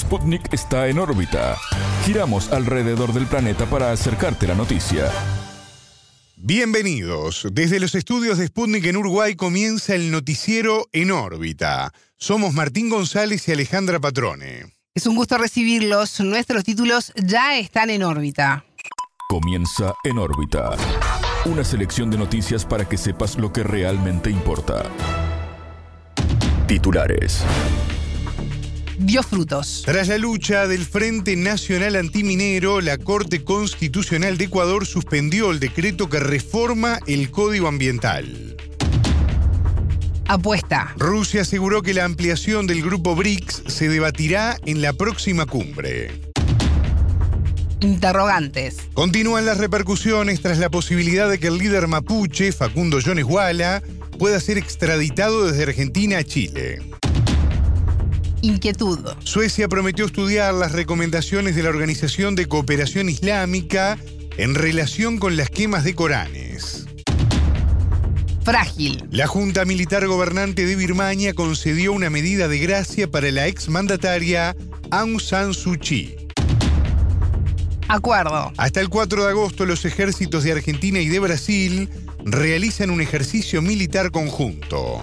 Sputnik está en órbita. Giramos alrededor del planeta para acercarte la noticia. Bienvenidos. Desde los estudios de Sputnik en Uruguay comienza el noticiero En órbita. Somos Martín González y Alejandra Patrone. Es un gusto recibirlos. Nuestros títulos ya están en órbita. Comienza En órbita. Una selección de noticias para que sepas lo que realmente importa. Titulares. Dio frutos. Tras la lucha del Frente Nacional Antiminero, la Corte Constitucional de Ecuador suspendió el decreto que reforma el Código Ambiental. Apuesta. Rusia aseguró que la ampliación del grupo BRICS se debatirá en la próxima cumbre. Interrogantes. Continúan las repercusiones tras la posibilidad de que el líder mapuche, Facundo Jones Wala, pueda ser extraditado desde Argentina a Chile. Inquietud. Suecia prometió estudiar las recomendaciones de la Organización de Cooperación Islámica en relación con las quemas de Coranes. Frágil. La Junta Militar Gobernante de Birmania concedió una medida de gracia para la exmandataria Aung San Suu Kyi. Acuerdo. Hasta el 4 de agosto los ejércitos de Argentina y de Brasil realizan un ejercicio militar conjunto.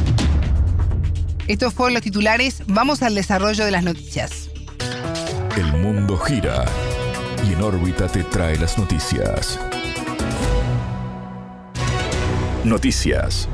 Estos fueron los titulares. Vamos al desarrollo de las noticias. El mundo gira y En órbita te trae las noticias. Noticias.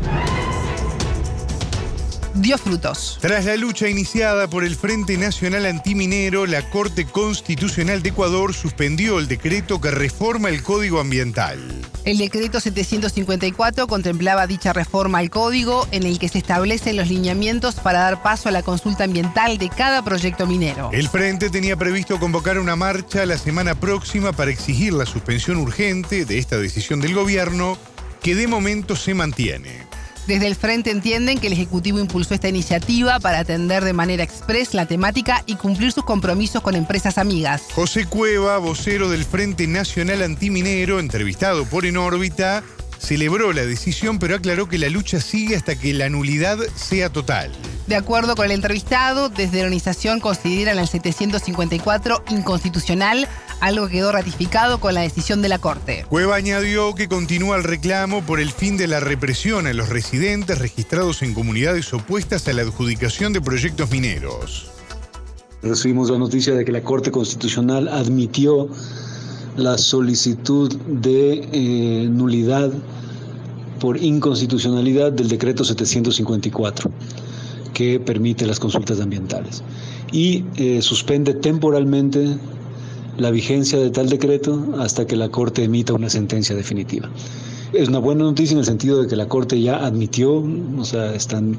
Dio frutos. Tras la lucha iniciada por el Frente Nacional Antiminero, la Corte Constitucional de Ecuador suspendió el decreto que reforma el Código Ambiental. El decreto 754 contemplaba dicha reforma al código en el que se establecen los lineamientos para dar paso a la consulta ambiental de cada proyecto minero. El Frente tenía previsto convocar una marcha la semana próxima para exigir la suspensión urgente de esta decisión del gobierno, que de momento se mantiene. Desde el Frente entienden que el Ejecutivo impulsó esta iniciativa para atender de manera express la temática y cumplir sus compromisos con empresas amigas. José Cueva, vocero del Frente Nacional Antiminero, entrevistado por En órbita, celebró la decisión, pero aclaró que la lucha sigue hasta que la nulidad sea total. De acuerdo con el entrevistado, desde la organización consideran el 754 inconstitucional, algo que quedó ratificado con la decisión de la Corte. Cueva añadió que continúa el reclamo por el fin de la represión a los residentes registrados en comunidades opuestas a la adjudicación de proyectos mineros. Recibimos la noticia de que la Corte Constitucional admitió la solicitud de nulidad por inconstitucionalidad del decreto 754, que permite las consultas ambientales, y suspende temporalmente la vigencia de tal decreto hasta que la Corte emita una sentencia definitiva. Es una buena noticia en el sentido de que la Corte ya admitió, o sea,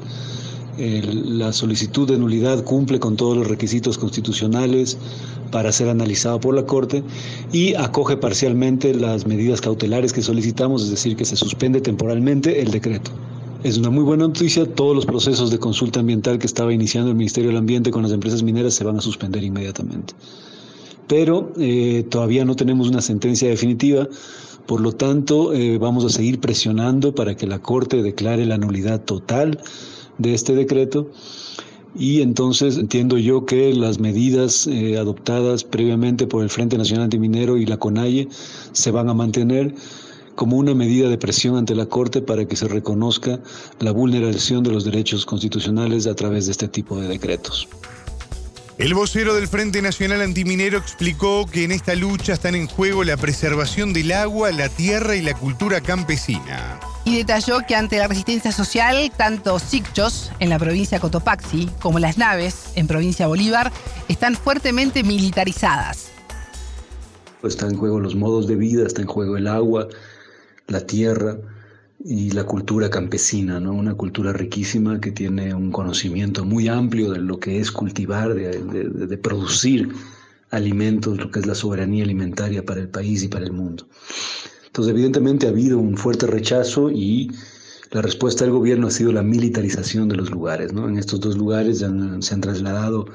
la solicitud de nulidad cumple con todos los requisitos constitucionales para ser analizado por la Corte y acoge parcialmente las medidas cautelares que solicitamos, es decir, que se suspende temporalmente el decreto. Es una muy buena noticia. Todos los procesos de consulta ambiental que estaba iniciando el Ministerio del Ambiente con las empresas mineras se van a suspender inmediatamente. Pero todavía no tenemos una sentencia definitiva, por lo tanto vamos a seguir presionando para que la Corte declare la nulidad total de este decreto, y entonces entiendo yo que las medidas adoptadas previamente por el Frente Nacional Antiminero y la CONAIE se van a mantener como una medida de presión ante la Corte para que se reconozca la vulneración de los derechos constitucionales a través de este tipo de decretos. El vocero del Frente Nacional Antiminero explicó que en esta lucha están en juego la preservación del agua, la tierra y la cultura campesina. Y detalló que ante la resistencia social, tanto Sicchos, en la provincia de Cotopaxi, como Las Naves, en provincia de Bolívar, están fuertemente militarizadas. Está en juego los modos de vida, está en juego el agua, la tierra y la cultura campesina, ¿no? Una cultura riquísima que tiene un conocimiento muy amplio de lo que es cultivar, de producir alimentos, lo que es la soberanía alimentaria para el país y para el mundo. Entonces, evidentemente ha habido un fuerte rechazo y la respuesta del gobierno ha sido la militarización de los lugares, ¿no? En estos dos lugares se han trasladado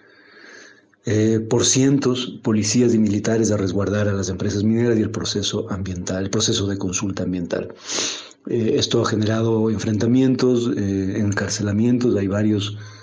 por cientos policías y militares a resguardar a las empresas mineras y el proceso ambiental, el proceso de consulta ambiental. Esto ha generado enfrentamientos, encarcelamientos. Hay varios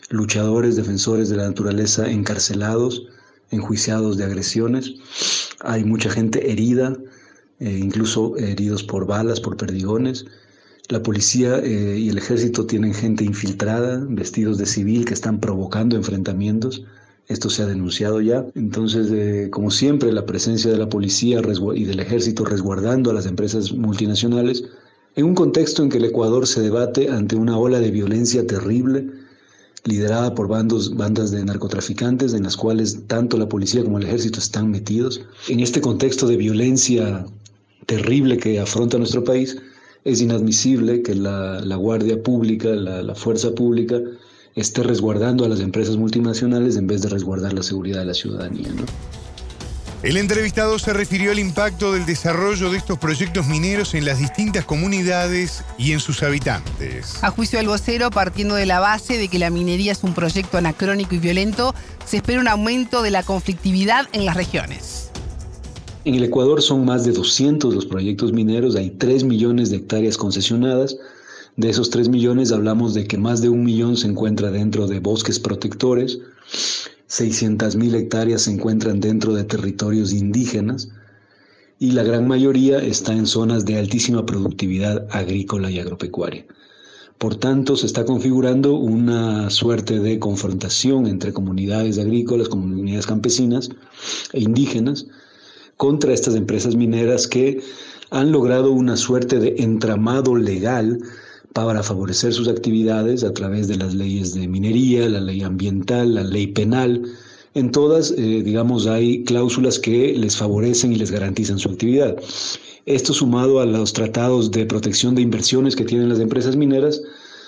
luchadores, defensores de la naturaleza encarcelados, enjuiciados de agresiones. Hay mucha gente herida, incluso heridos por balas, por perdigones. La policía y el ejército tienen gente infiltrada, vestidos de civil, que están provocando enfrentamientos. Esto se ha denunciado ya. Entonces, como siempre, la presencia de la policía y del ejército resguardando a las empresas multinacionales, en un contexto en que el Ecuador se debate ante una ola de violencia terrible, liderada por bandas de narcotraficantes, en las cuales tanto la policía como el ejército están metidos. En este contexto de violencia terrible que afronta nuestro país, es inadmisible que la Guardia Pública, la Fuerza Pública, esté resguardando a las empresas multinacionales en vez de resguardar la seguridad de la ciudadanía, ¿no? El entrevistado se refirió al impacto del desarrollo de estos proyectos mineros en las distintas comunidades y en sus habitantes. A juicio del vocero, partiendo de la base de que la minería es un proyecto anacrónico y violento, se espera un aumento de la conflictividad en las regiones. En el Ecuador son más de 200 los proyectos mineros, hay 3 millones de hectáreas concesionadas. De esos 3 millones hablamos de que más de 1 millón se encuentra dentro de bosques protectores, 600.000 hectáreas se encuentran dentro de territorios indígenas y la gran mayoría está en zonas de altísima productividad agrícola y agropecuaria. Por tanto, se está configurando una suerte de confrontación entre comunidades agrícolas, comunidades campesinas e indígenas contra estas empresas mineras que han logrado una suerte de entramado legal para favorecer sus actividades a través de las leyes de minería, la ley ambiental, la ley penal. En todas, hay cláusulas que les favorecen y les garantizan su actividad. Esto, sumado a los tratados de protección de inversiones que tienen las empresas mineras,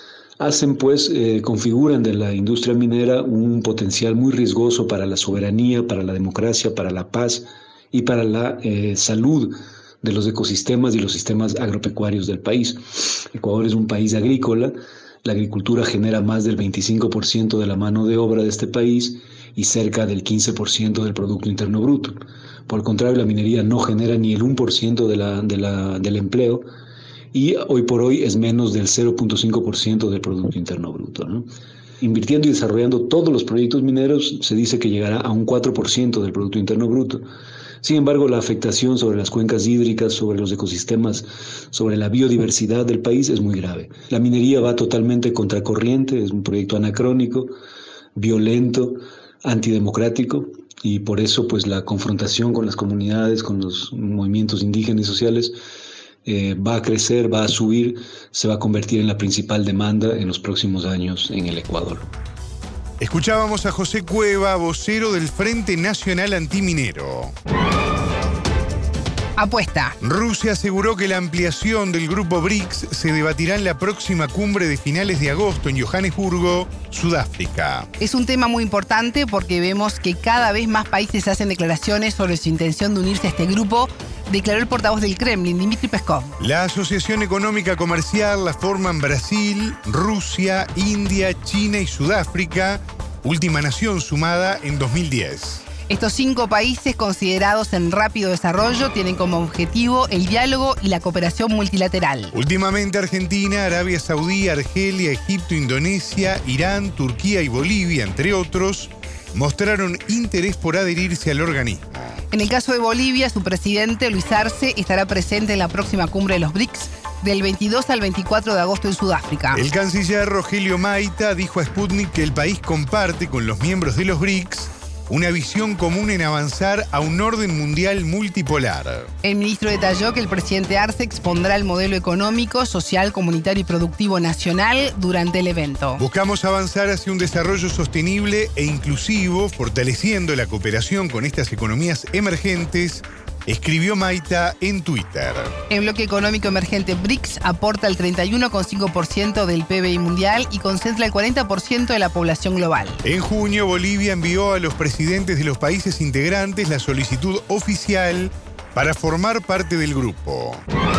configuran de la industria minera un potencial muy riesgoso para la soberanía, para la democracia, para la paz y para la salud de los ecosistemas y los sistemas agropecuarios del país. Ecuador es un país agrícola, la agricultura genera más del 25% de la mano de obra de este país y cerca del 15% del Producto Interno Bruto. Por el contrario, la minería no genera ni el 1% del empleo y hoy por hoy es menos del 0.5% del Producto Interno Bruto, ¿no? Invirtiendo y desarrollando todos los proyectos mineros, se dice que llegará a un 4% del Producto Interno Bruto. Sin embargo, la afectación sobre las cuencas hídricas, sobre los ecosistemas, sobre la biodiversidad del país es muy grave. La minería va totalmente contracorriente, es un proyecto anacrónico, violento, antidemocrático, y por eso la confrontación con las comunidades, con los movimientos indígenas y sociales va a crecer, va a subir, se va a convertir en la principal demanda en los próximos años en el Ecuador. Escuchábamos a José Cueva, vocero del Frente Nacional Antiminero. Apuesta. Rusia aseguró que la ampliación del grupo BRICS se debatirá en la próxima cumbre de finales de agosto en Johannesburgo, Sudáfrica. Es un tema muy importante porque vemos que cada vez más países hacen declaraciones sobre su intención de unirse a este grupo, declaró el portavoz del Kremlin, Dmitry Peskov. La Asociación Económica Comercial la forman Brasil, Rusia, India, China y Sudáfrica, última nación sumada en 2010. Estos 5 países considerados en rápido desarrollo tienen como objetivo el diálogo y la cooperación multilateral. Últimamente Argentina, Arabia Saudí, Argelia, Egipto, Indonesia, Irán, Turquía y Bolivia, entre otros, mostraron interés por adherirse al organismo. En el caso de Bolivia, su presidente, Luis Arce, estará presente en la próxima cumbre de los BRICS del 22 al 24 de agosto en Sudáfrica. El canciller Rogelio Maita dijo a Sputnik que el país comparte con los miembros de los BRICS una visión común en avanzar a un orden mundial multipolar. El ministro detalló que el presidente Arce expondrá el modelo económico, social, comunitario y productivo nacional durante el evento. Buscamos avanzar hacia un desarrollo sostenible e inclusivo, fortaleciendo la cooperación con estas economías emergentes, escribió Maita en Twitter. El bloque económico emergente BRICS aporta el 31,5% del PBI mundial y concentra el 40% de la población global. En junio, Bolivia envió a los presidentes de los países integrantes la solicitud oficial para formar parte del grupo.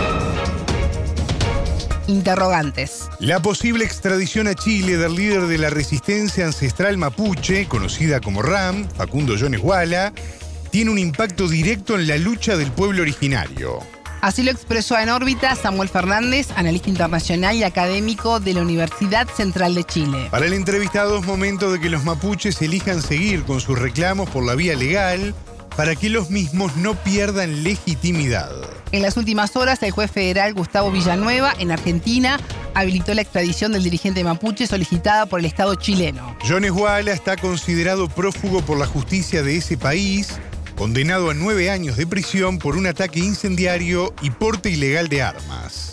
Interrogantes. La posible extradición a Chile del líder de la resistencia ancestral mapuche, conocida como RAM, Facundo Jones Wala, tiene un impacto directo en la lucha del pueblo originario. Así lo expresó en órbita Samuel Fernández, analista internacional y académico de la Universidad Central de Chile. Para el entrevistado es momento de que los mapuches elijan seguir con sus reclamos por la vía legal para que los mismos no pierdan legitimidad. En las últimas horas, el juez federal Gustavo Villanueva, en Argentina, habilitó la extradición del dirigente mapuche solicitada por el Estado chileno. Jones Walla está considerado prófugo por la justicia de ese país, condenado a 9 años de prisión por un ataque incendiario y porte ilegal de armas.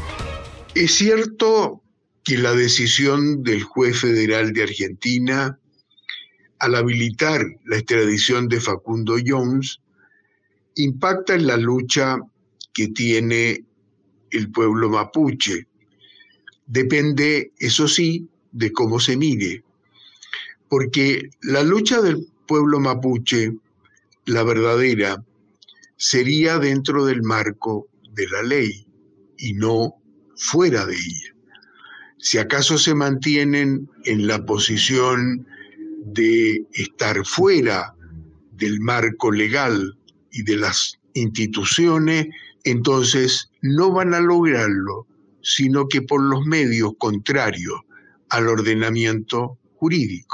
Es cierto que la decisión del juez federal de Argentina al habilitar la extradición de Facundo Jones impacta en la lucha que tiene el pueblo mapuche. Depende, eso sí, de cómo se mire, porque la lucha del pueblo mapuche, la verdadera, sería dentro del marco de la ley y no fuera de ella. Si acaso se mantienen en la posición de estar fuera del marco legal y de las instituciones, entonces no van a lograrlo, sino que por los medios contrarios al ordenamiento jurídico.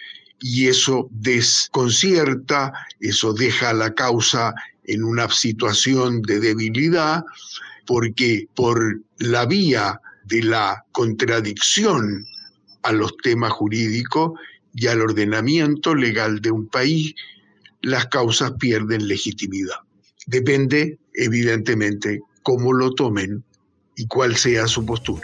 Y eso desconcierta, eso deja a la causa en una situación de debilidad, porque por la vía de la contradicción a los temas jurídicos y al ordenamiento legal de un país, las causas pierden legitimidad. Depende, evidentemente, cómo lo tomen y cuál sea su postura.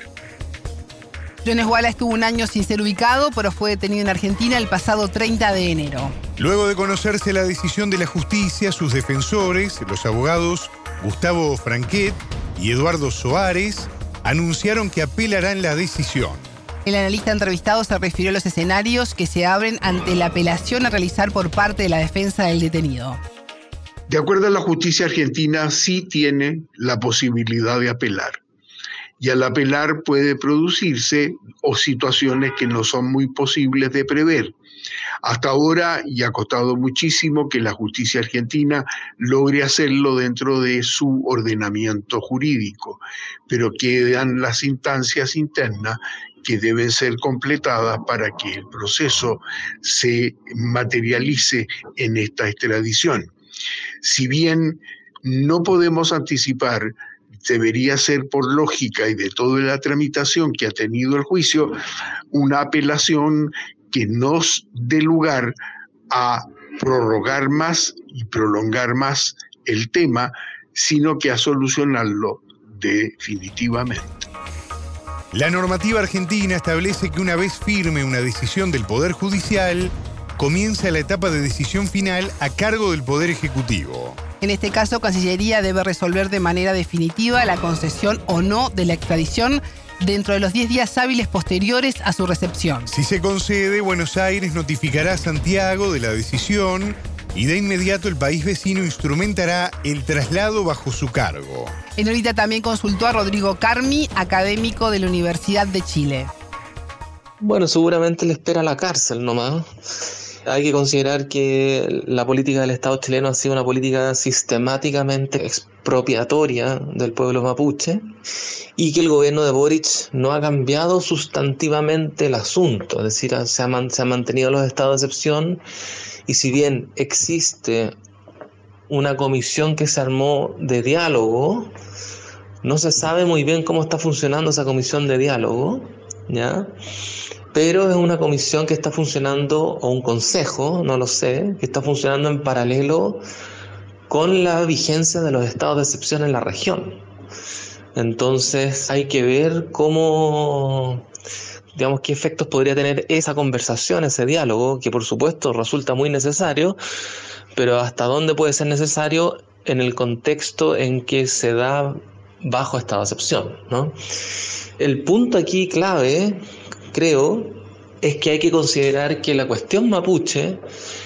Jones Walla estuvo un año sin ser ubicado, pero fue detenido en Argentina el pasado 30 de enero. Luego de conocerse la decisión de la justicia, sus defensores, los abogados Gustavo Franquet y Eduardo Soares, anunciaron que apelarán la decisión. El analista entrevistado se refirió a los escenarios que se abren ante la apelación a realizar por parte de la defensa del detenido. De acuerdo a la justicia argentina, sí tiene la posibilidad de apelar. Y al apelar puede producirse situaciones que no son muy posibles de prever. Hasta ahora, y ha costado muchísimo que la justicia argentina logre hacerlo dentro de su ordenamiento jurídico, pero quedan las instancias internas que deben ser completadas para que el proceso se materialice en esta extradición. Si bien no podemos anticipar, debería ser por lógica y de toda la tramitación que ha tenido el juicio, una apelación que nos dé lugar a prorrogar más y prolongar más el tema, sino que a solucionarlo definitivamente. La normativa argentina establece que una vez firme una decisión del Poder Judicial, comienza la etapa de decisión final a cargo del Poder Ejecutivo. En este caso, Cancillería debe resolver de manera definitiva la concesión o no de la extradición dentro de los 10 días hábiles posteriores a su recepción. Si se concede, Buenos Aires notificará a Santiago de la decisión y de inmediato el país vecino instrumentará el traslado bajo su cargo. En órbita también consultó a Rodrigo Carmi, académico de la Universidad de Chile. Bueno, seguramente le espera la cárcel nomás. Hay que considerar que la política del Estado chileno ha sido una política sistemáticamente expropiatoria del pueblo mapuche y que el gobierno de Boric no ha cambiado sustantivamente el asunto, es decir, se han mantenido los estados de excepción y si bien existe una comisión que se armó de diálogo, no se sabe muy bien cómo está funcionando esa comisión de diálogo, ¿ya? Pero es una comisión que está funcionando, o un consejo, no lo sé, que está funcionando en paralelo con la vigencia de los estados de excepción en la región. Entonces hay que ver cómo, digamos, qué efectos podría tener esa conversación, ese diálogo, que por supuesto resulta muy necesario, pero hasta dónde puede ser necesario en el contexto en que se da bajo estado de excepción, ¿no? El punto aquí clave, creo, es que hay que considerar que la cuestión mapuche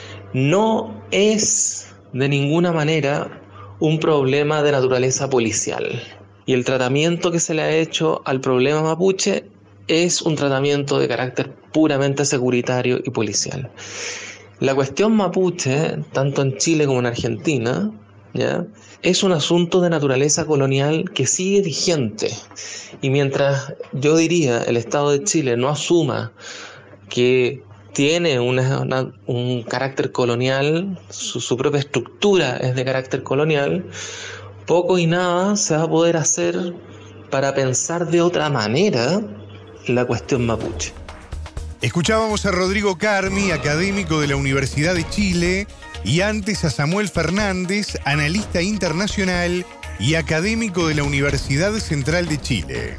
no es de ninguna manera un problema de naturaleza policial. Y el tratamiento que se le ha hecho al problema mapuche es un tratamiento de carácter puramente securitario y policial. La cuestión mapuche, tanto en Chile como en Argentina, ¿ya? Es un asunto de naturaleza colonial que sigue vigente. Y mientras, yo diría, el Estado de Chile no asuma que tiene un carácter colonial, su propia estructura es de carácter colonial, poco y nada se va a poder hacer para pensar de otra manera la cuestión mapuche. Escuchábamos a Rodrigo Carmi, académico de la Universidad de Chile, y antes a Samuel Fernández, analista internacional y académico de la Universidad Central de Chile.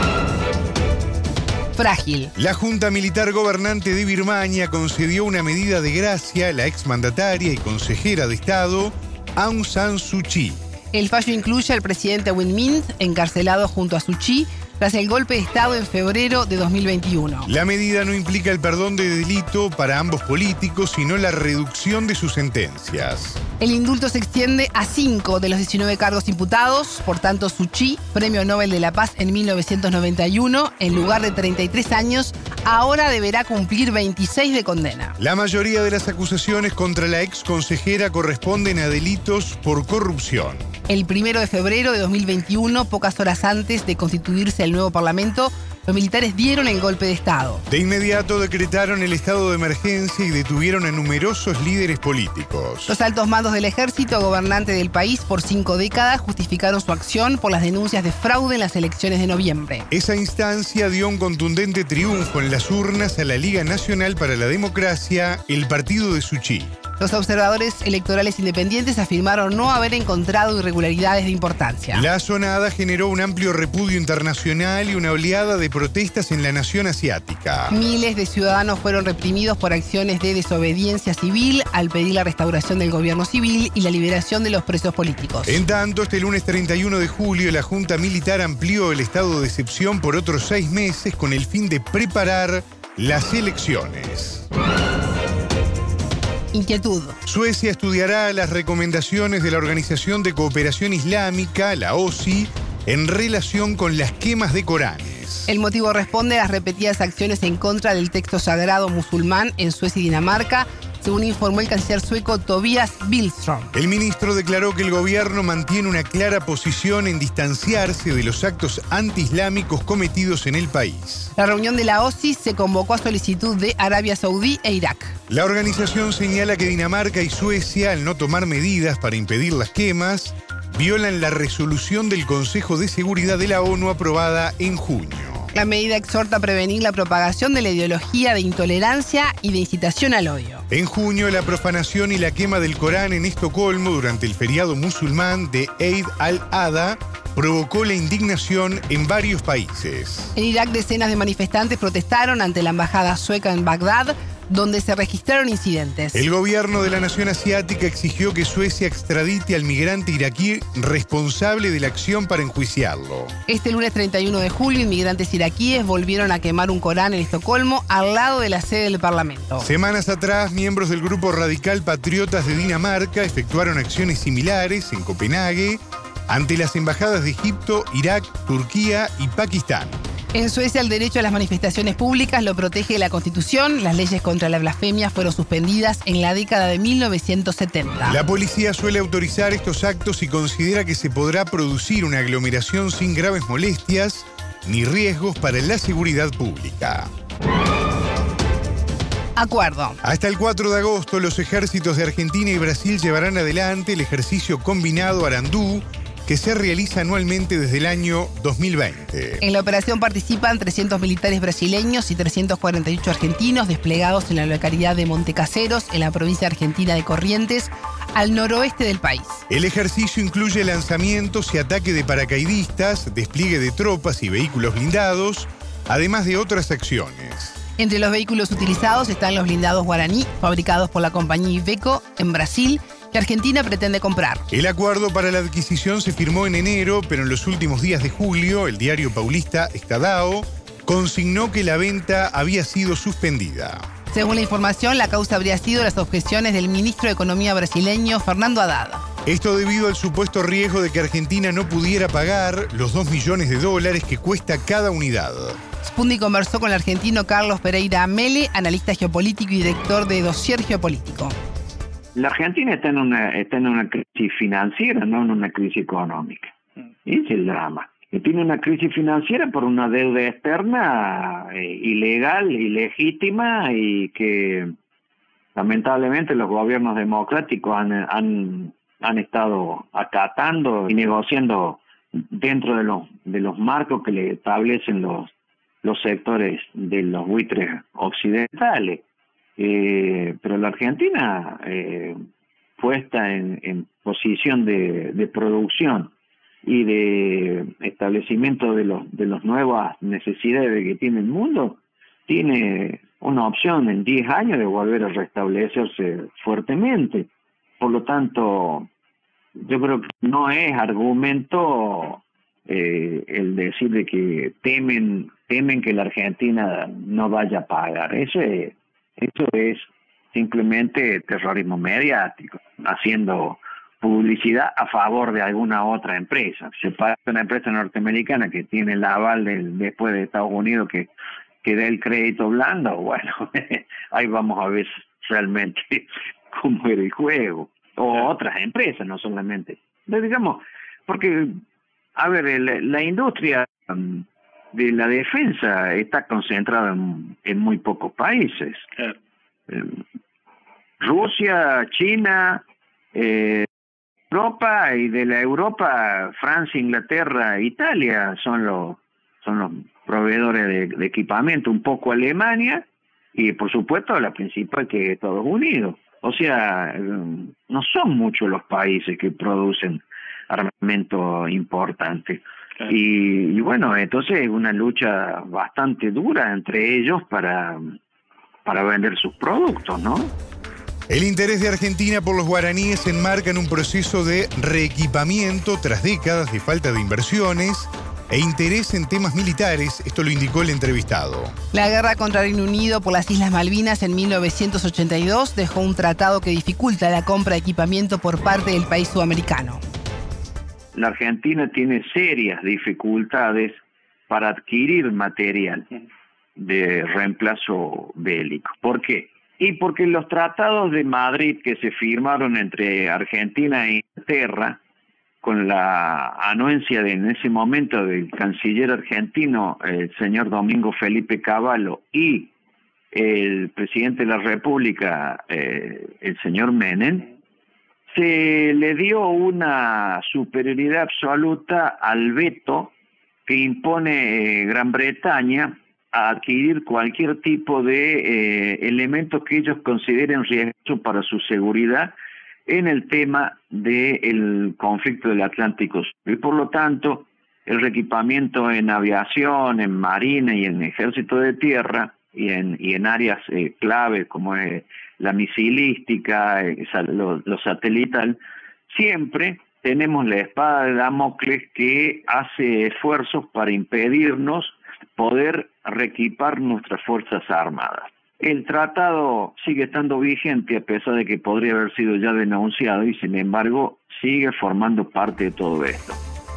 Frágil. La Junta Militar Gobernante de Birmania concedió una medida de gracia a la exmandataria y consejera de Estado Aung San Suu Kyi. El fallo incluye al presidente Win Myint, encarcelado junto a Suu Kyi, tras el golpe de Estado en febrero de 2021. La medida no implica el perdón de delito para ambos políticos, sino la reducción de sus sentencias. El indulto se extiende a 5 de los 19 cargos imputados. Por tanto, Suu Kyi, Premio Nobel de la Paz en 1991, en lugar de 33 años, ahora deberá cumplir 26 de condena. La mayoría de las acusaciones contra la ex consejera corresponden a delitos por corrupción. El 1 de febrero de 2021, pocas horas antes de constituirse el nuevo Parlamento, los militares dieron el golpe de Estado. De inmediato decretaron el estado de emergencia y detuvieron a numerosos líderes políticos. Los altos mandos del ejército gobernante del país por 5 décadas justificaron su acción por las denuncias de fraude en las elecciones de noviembre. Esa instancia dio un contundente triunfo en las urnas a la Liga Nacional para la Democracia, el partido de Suu Kyi. Los observadores electorales independientes afirmaron no haber encontrado irregularidades de importancia. La sonada generó un amplio repudio internacional y una oleada de protestas en la nación asiática. Miles de ciudadanos fueron reprimidos por acciones de desobediencia civil al pedir la restauración del gobierno civil y la liberación de los presos políticos. En tanto, este lunes 31 de julio, la Junta Militar amplió el estado de excepción por otros 6 meses con el fin de preparar las elecciones. Inquietud. Suecia estudiará las recomendaciones de la Organización de Cooperación Islámica, la OSI, en relación con las quemas de Coranes. El motivo responde a las repetidas acciones en contra del texto sagrado musulmán en Suecia y Dinamarca, según informó el canciller sueco Tobias Billström. El ministro declaró que el gobierno mantiene una clara posición en distanciarse de los actos antiislámicos cometidos en el país. La reunión de la OSI se convocó a solicitud de Arabia Saudí e Irak. La organización señala que Dinamarca y Suecia, al no tomar medidas para impedir las quemas, violan la resolución del Consejo de Seguridad de la ONU aprobada en junio. La medida exhorta a prevenir la propagación de la ideología de intolerancia y de incitación al odio. En junio, la profanación y la quema del Corán en Estocolmo durante el feriado musulmán de Eid al-Adha provocó la indignación en varios países. En Irak, decenas de manifestantes protestaron ante la embajada sueca en Bagdad, donde se registraron incidentes. El gobierno de la nación asiática exigió que Suecia extradite al migrante iraquí responsable de la acción para enjuiciarlo. Este lunes 31 de julio, inmigrantes iraquíes volvieron a quemar un Corán en Estocolmo al lado de la sede del Parlamento. Semanas atrás, miembros del grupo radical Patriotas de Dinamarca efectuaron acciones similares en Copenhague ante las embajadas de Egipto, Irak, Turquía y Pakistán. En Suecia, el derecho a las manifestaciones públicas lo protege la Constitución. Las leyes contra la blasfemia fueron suspendidas en la década de 1970. La policía suele autorizar estos actos y considera que se podrá producir una aglomeración sin graves molestias ni riesgos para la seguridad pública. Acuerdo. Hasta el 4 de agosto, los ejércitos de Argentina y Brasil llevarán adelante el ejercicio combinado Arandú, que se realiza anualmente desde el año 2020. En la operación participan 300 militares brasileños y 348 argentinos desplegados en la localidad de Montecaseros, en la provincia argentina de Corrientes, al noroeste del país. El ejercicio incluye lanzamientos y ataque de paracaidistas, despliegue de tropas y vehículos blindados, además de otras acciones. Entre los vehículos utilizados están los blindados Guaraní, fabricados por la compañía Iveco en Brasil, que Argentina pretende comprar. El acuerdo para la adquisición se firmó en enero, pero en los últimos días de julio, el diario paulista Estadão consignó que la venta había sido suspendida. Según la información, la causa habría sido las objeciones del ministro de Economía brasileño, Fernando Haddad. Esto debido al supuesto riesgo de que Argentina no pudiera pagar los $2 millones que cuesta cada unidad. Spundi conversó con el argentino Carlos Pereira Mele, analista geopolítico y director de Dossier Geopolítico. La Argentina está en una crisis financiera, no en una crisis económica. Ese es el drama. Y tiene una crisis financiera por una deuda externa ilegal, ilegítima, y que lamentablemente los gobiernos democráticos han estado acatando y negociando dentro de los marcos que le establecen los sectores de los buitres occidentales. Pero la Argentina, puesta en posición de producción y de establecimiento de las nuevas necesidades que tiene el mundo, tiene una opción en 10 años de volver a restablecerse fuertemente. Por lo tanto, yo creo que no es argumento el decir de que temen que la Argentina no vaya a pagar. Eso es simplemente terrorismo mediático, haciendo publicidad a favor de alguna otra empresa. Se paga una empresa norteamericana que tiene el aval después de Estados Unidos que dé el crédito blando. Bueno, ahí vamos a ver realmente cómo era el juego. O otras empresas, no solamente. Digamos, porque, a ver, la industria de la defensa está concentrada en muy pocos países. Claro. Rusia, China, Europa, y de la Europa, Francia, Inglaterra, Italia son los proveedores de equipamiento, un poco Alemania, y por supuesto la principal, que es Estados Unidos. O sea, no son muchos los países que producen armamento importante. Claro. Y bueno, entonces es una lucha bastante dura entre ellos para vender sus productos, ¿no? El interés de Argentina por los guaraníes enmarca en un proceso de reequipamiento tras décadas de falta de inversiones e interés en temas militares. Esto lo indicó el entrevistado. La guerra contra Reino Unido por las Islas Malvinas en 1982 dejó un tratado que dificulta la compra de equipamiento por parte del país sudamericano. La Argentina tiene serias dificultades para adquirir material de reemplazo bélico. ¿Por qué? Y porque los tratados de Madrid que se firmaron entre Argentina e Inglaterra, con la anuencia en ese momento del canciller argentino, el señor Domingo Felipe Cavallo, y el presidente de la República, el señor Menem, se le dio una superioridad absoluta al veto que impone Gran Bretaña a adquirir cualquier tipo de elementos que ellos consideren riesgoso para su seguridad en el tema del conflicto del Atlántico Sur. Y por lo tanto, el reequipamiento en aviación, en marina y en ejército de tierra y en áreas clave como es la misilística, lo satelital, siempre tenemos la espada de Damocles que hace esfuerzos para impedirnos poder reequipar nuestras Fuerzas Armadas. El tratado sigue estando vigente a pesar de que podría haber sido ya denunciado y sin embargo sigue formando parte de todo esto.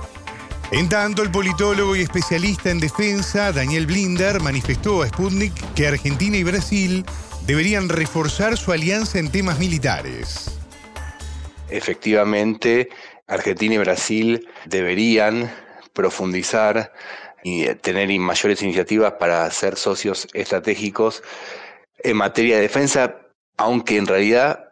En tanto, el politólogo y especialista en defensa, Daniel Blinder, manifestó a Sputnik que Argentina y Brasil deberían reforzar su alianza en temas militares. Efectivamente, Argentina y Brasil deberían profundizar y tener mayores iniciativas para ser socios estratégicos en materia de defensa, aunque en realidad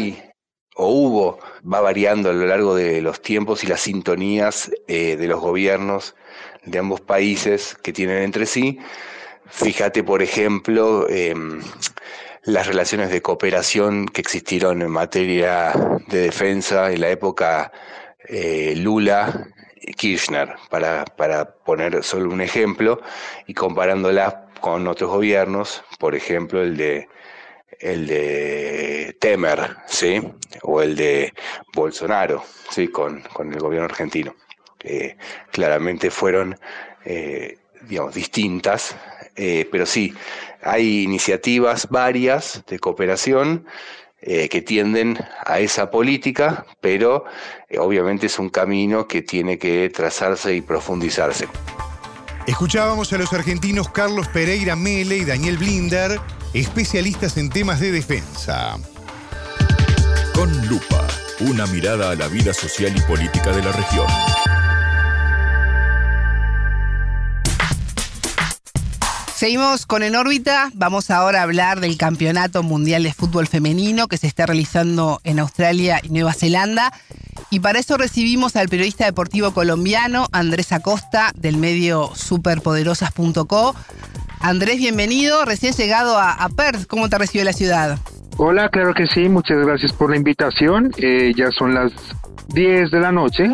va variando a lo largo de los tiempos y las sintonías de los gobiernos de ambos países que tienen entre sí. Fíjate, por ejemplo, las relaciones de cooperación que existieron en materia de defensa en la época Lula y Kirchner, para poner solo un ejemplo, y comparándolas con otros gobiernos, por ejemplo el de Temer, ¿sí? O el de Bolsonaro, ¿sí? Con el gobierno argentino. Claramente fueron distintas, pero sí, hay iniciativas varias de cooperación que tienden a esa política, pero obviamente es un camino que tiene que trazarse y profundizarse. Escuchábamos a los argentinos Carlos Pereira Mele y Daniel Blinder, especialistas en temas de defensa. Con lupa, una mirada a la vida social y política de la región. Seguimos con En órbita. Vamos ahora a hablar del Campeonato Mundial de Fútbol Femenino que se está realizando en Australia y Nueva Zelanda. Y para eso recibimos al periodista deportivo colombiano Andrés Acosta del medio superpoderosas.co. Andrés, bienvenido. Recién llegado a Perth. ¿Cómo te recibe la ciudad? Hola, claro que sí. Muchas gracias por la invitación. Ya son las 10 de la noche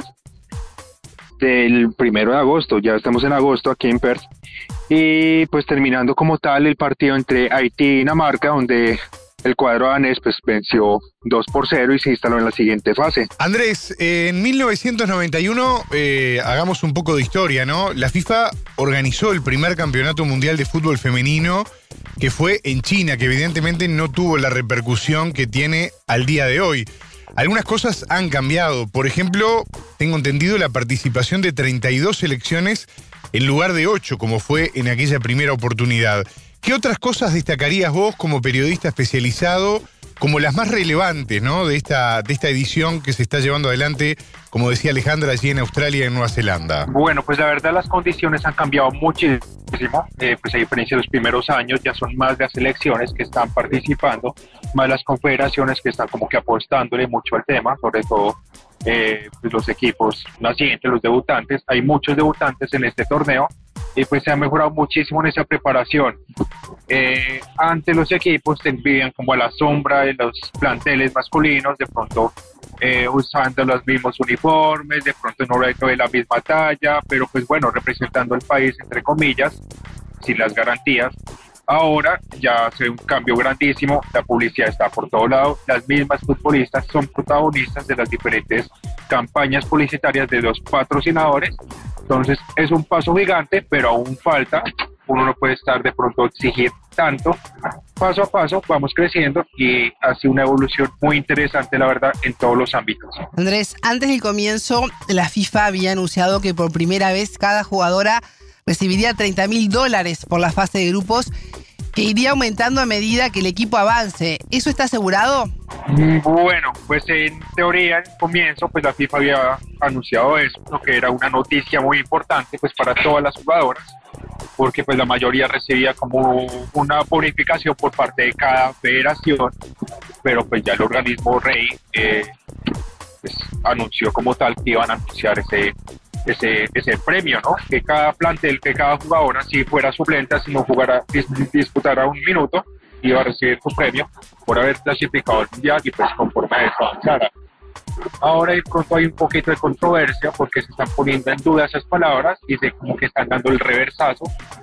del 1 de agosto. Ya estamos en agosto aquí en Perth. Y pues terminando como tal el partido entre Haití y Dinamarca, donde el cuadro danés pues venció 2-0 y se instaló en la siguiente fase. Andrés, en 1991, hagamos un poco de historia, ¿no? La FIFA organizó el primer campeonato mundial de fútbol femenino, que fue en China, que evidentemente no tuvo la repercusión que tiene al día de hoy. Algunas cosas han cambiado. Por ejemplo, tengo entendido la participación de 32 selecciones en lugar de 8, como fue en aquella primera oportunidad. ¿Qué otras cosas destacarías vos como periodista especializado como las más relevantes, ¿no?, de esta edición que se está llevando adelante, como decía Alejandra, allí en Australia y en Nueva Zelanda? Bueno, pues la verdad las condiciones han cambiado muchísimo. Pues a diferencia de los primeros años, ya son más las selecciones que están participando, más las confederaciones que están como que apostándole mucho al tema, sobre todo pues los equipos nacientes, los debutantes. Hay muchos debutantes en este torneo y pues se ha mejorado muchísimo en esa preparación. Antes los equipos vivían como a la sombra de los planteles masculinos, de pronto usando los mismos uniformes, de pronto no de la misma talla, pero pues bueno, representando al país entre comillas, sin las garantías. Ahora ya se ve un cambio grandísimo, la publicidad está por todo lado, las mismas futbolistas son protagonistas de las diferentes campañas publicitarias de los patrocinadores, entonces es un paso gigante, pero aún falta, uno no puede estar de pronto exigir tanto, paso a paso vamos creciendo y ha sido una evolución muy interesante, la verdad, en todos los ámbitos. Andrés, antes del comienzo, la FIFA había anunciado que por primera vez cada jugadora recibiría $30.000 por la fase de grupos, que iría aumentando a medida que el equipo avance. ¿Eso está asegurado? Bueno, pues en teoría, en comienzo, pues la FIFA había anunciado eso, lo que era una noticia muy importante pues para todas las jugadoras, porque pues la mayoría recibía como una bonificación por parte de cada federación, pero pues ya el organismo rey pues anunció como tal que iban a anunciar ese premio, ¿no? Que cada plantel, que cada jugadora, si fuera suplente, si no disputara un minuto, iba a recibir su premio por haber clasificado al mundial y pues conforme a eso avanzara. Ahora de pronto hay un poquito de controversia porque se están poniendo en duda esas palabras y como que están dando el reversazo.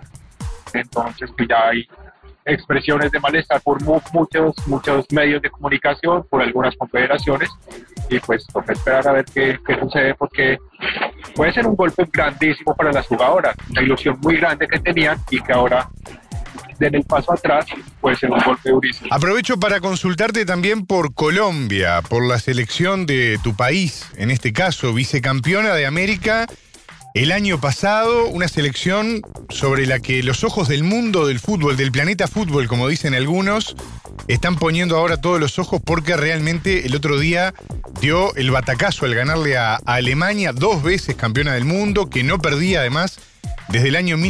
Entonces pues ya hay expresiones de malestar por muchos medios de comunicación, por algunas confederaciones, y pues toca esperar a ver qué sucede, porque puede ser un golpe grandísimo para las jugadoras, una ilusión muy grande que tenían y que ahora den el paso atrás, puede ser un golpe durísimo. Aprovecho para consultarte también por Colombia, por la selección de tu país, en este caso vicecampeona de América el año pasado, una selección sobre la que los ojos del mundo del fútbol, del planeta fútbol, como dicen algunos, están poniendo ahora todos los ojos porque realmente el otro día dio el batacazo al ganarle a Alemania, 2 veces campeona del mundo, que no perdía además desde el año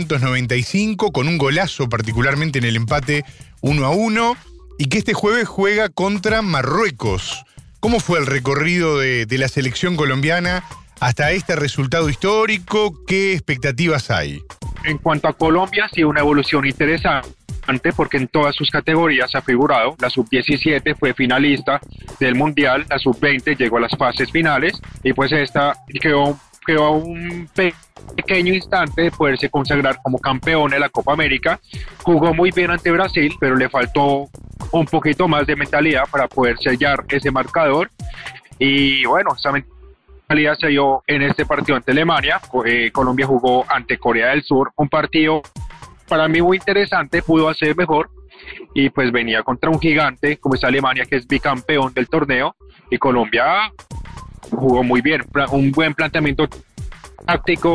1995, con un golazo particularmente en el empate 1-1, y que este jueves juega contra Marruecos. ¿Cómo fue el recorrido de la selección colombiana hasta este resultado histórico? ¿Qué expectativas hay? En cuanto a Colombia, sí, una evolución interesante, porque en todas sus categorías ha figurado. La sub-17 fue finalista del Mundial, la sub-20 llegó a las fases finales y pues esta quedó a un pequeño instante de poderse consagrar como campeón de la Copa América. Jugó muy bien ante Brasil, pero le faltó un poquito más de mentalidad para poder sellar ese marcador. Y bueno, esa mentalidad se dio en este partido ante Alemania. Colombia jugó ante Corea del Sur, un partido para mí muy interesante, pudo hacer mejor y pues venía contra un gigante como es Alemania, que es bicampeón del torneo, y Colombia jugó muy bien, un buen planteamiento táctico,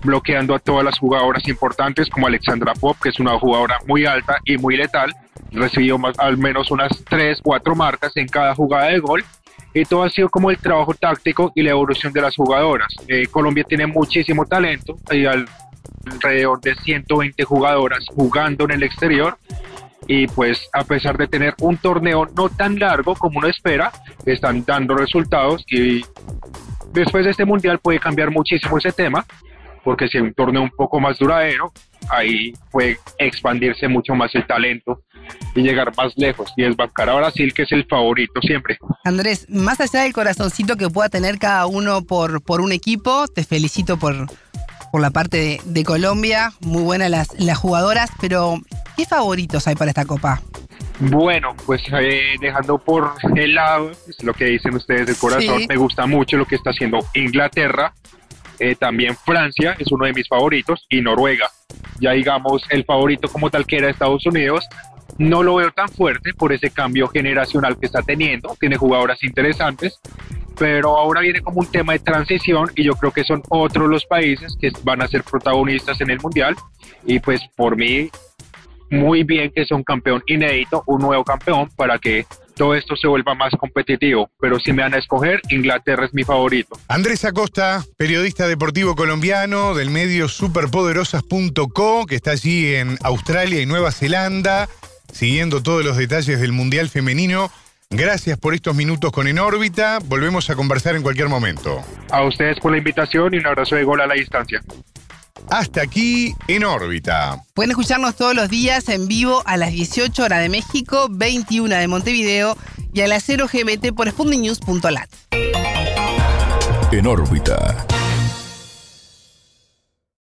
bloqueando a todas las jugadoras importantes como Alexandra Pop, que es una jugadora muy alta y muy letal. Recibió al menos unas 3-4 marcas en cada jugada de gol. Y todo ha sido como el trabajo táctico y la evolución de las jugadoras. Colombia tiene muchísimo talento, hay alrededor de 120 jugadoras jugando en el exterior, y pues a pesar de tener un torneo no tan largo como uno espera, están dando resultados, y después de este mundial puede cambiar muchísimo ese tema, porque si es un torneo un poco más duradero, ahí puede expandirse mucho más el talento y llegar más lejos y desbancar a Brasil, que es el favorito siempre. Andrés, más allá del corazoncito que pueda tener cada uno por un equipo, te felicito por la parte de Colombia, muy buenas las jugadoras, pero ¿qué favoritos hay para esta Copa? Bueno, pues dejando por el lado lo que dicen ustedes del corazón, sí. Me gusta mucho lo que está haciendo Inglaterra, también Francia es uno de mis favoritos, y Noruega. Ya digamos, el favorito como tal que era Estados Unidos, no lo veo tan fuerte por ese cambio generacional que está teniendo, tiene jugadoras interesantes, pero ahora viene como un tema de transición, y yo creo que son otros los países que van a ser protagonistas en el Mundial, y pues por mí, muy bien que sea un campeón inédito, un nuevo campeón, para que todo esto se vuelva más competitivo, pero si me van a escoger, Inglaterra es mi favorito. Andrés Acosta, periodista deportivo colombiano del medio superpoderosas.co, que está allí en Australia y Nueva Zelanda, siguiendo todos los detalles del Mundial Femenino. Gracias por estos minutos con En órbita. Volvemos a conversar en cualquier momento. A ustedes por la invitación y un abrazo de gol a la distancia. Hasta aquí En órbita. Pueden escucharnos todos los días en vivo a las 18 horas de México, 21 de Montevideo y a las 0 GMT por spundinews.lat. En órbita.